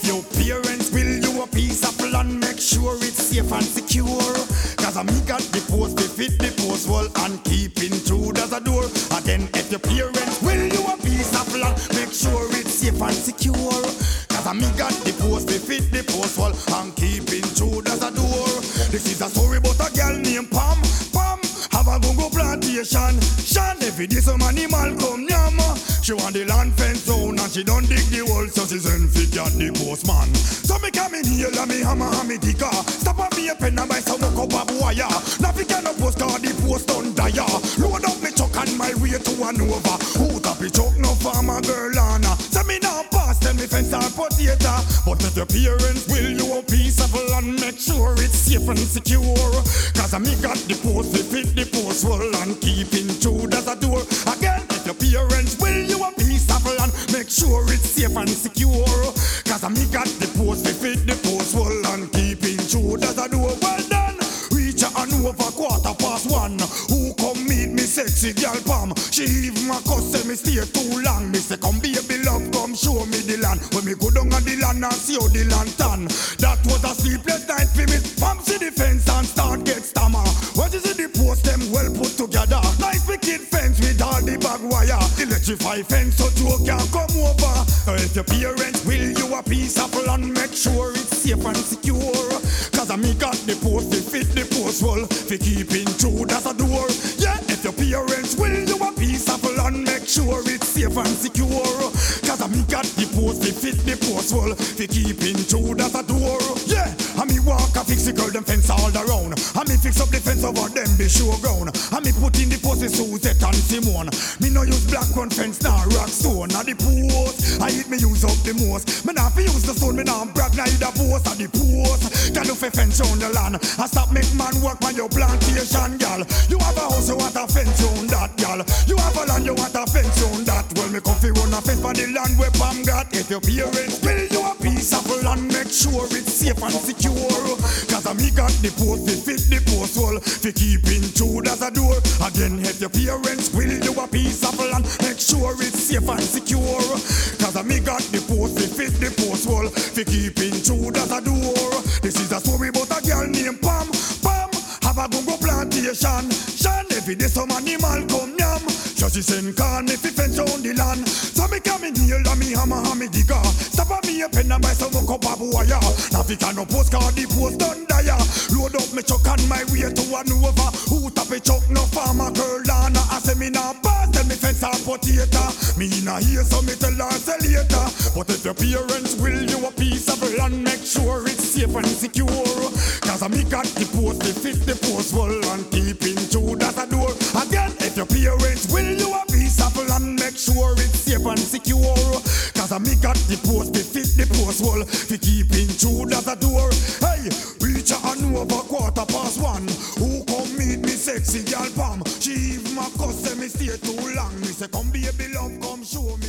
your parents will you a piece of land, make sure it's safe and secure. Cause I me got the post, they fit the post wall and keeping true as a door. Again, if your parents will you a piece of land, make sure it's safe and secure. Cause I me got the post, they fit the post wall and keeping true as a door. This is a story about a girl named Pam. Pam have a go plantation. Shan every day some animal come nyama. She want the land fence down and she don't dig the hole, so she send fit at the postman. So me come in here and me hammer and me digger. Stop on me a pen and buy some hook up wire. Now we can post cause the post on dire. Load up me truck on my way to Hanover. Who tap it truck no farmer girl Anna. So me now pass tell me fence and potato. But if your parents will you a piece of land, make sure it's safe and secure. Cause I me got the post, they fit the post wall and keeping true as a door. Again, if your parents will you a piece of land, make sure it's safe and secure. Cause I me got the post, they fit the post wall and keeping true as a door. Well done. Reach a Hanover 1:15. Who come meet me sexy girl Pam? She even my cuss say me stay too long. Me say come baby love, come show me the land. When me go down on the land and see how the land turn. That was a sleepless night for me. Pam see the fence and start get stammer. What is it the post them well put together? Nice wicked fence with all the bag wire. Electrify fence so Joe can come over. So if your parents will you a piece of land, make sure it's safe and secure. Cause I me got the post, they fit the post wall, for keeping true that's a door. Yeah, if your parents will you a piece of land, make sure it's safe and secure. Cause I me got the post, they fit the post wall, for keeping true that's a door. Yeah, I me walk a fix the girl them fence all around. I me fix up the fence over them the showground. I me put in the post the Suzette and Simone. Me no use black one fence now rock stone. Now the post, I hit me use up the most. Me not fi use the stone, me not brag neither post. At the post, can do fi fence round the land. I stop make man work on your plantation, gal. You have a house, you want a fence round that, gal. You have a land, you want a fence round that. Well, me come fi run a fence for the land where Pam got. If your parents will you a piece of land, make sure it's safe and secure. Cause I me got the post, they fit the post wall, fi keeping true as a door. Again, if your parents will you a piece of land, make sure it's safe and secure. Cause I me got the post, they fit the post wall, fi keeping true as a door. This is a story about a girl named Pam. Pam have a go plantation. Shan every day some animal come yam. So she send can if he fence round the land. So me come in here and me hammer and me digger. Stop on me a pen and buy some hook up wire. Now we can no post cause the post done dire. Load up me truck on my way to Hanover. Who tap a truck no farmer girl Anna. I say me now pass tell me fence and potato. Me na here so me tell her say later. But if your parents will you a piece of land, make sure it's safe and secure. Cause I me got the post, they fit the post wall and keeping true that's a door. Again, if your parents will you a piece of land, make sure it's safe and secure. Cause I me got the post, they fit the post wall, for keeping true that's a door. Hey, reach a Hanover 1:15. Who come meet me sexy girl Pam? She even my cuss say me stay too long. Me say come baby love, come show me